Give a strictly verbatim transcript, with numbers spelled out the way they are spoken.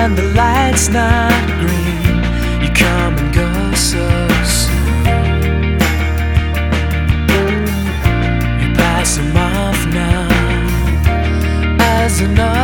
and the light's not green, you come and go so soon. You pass them off now as another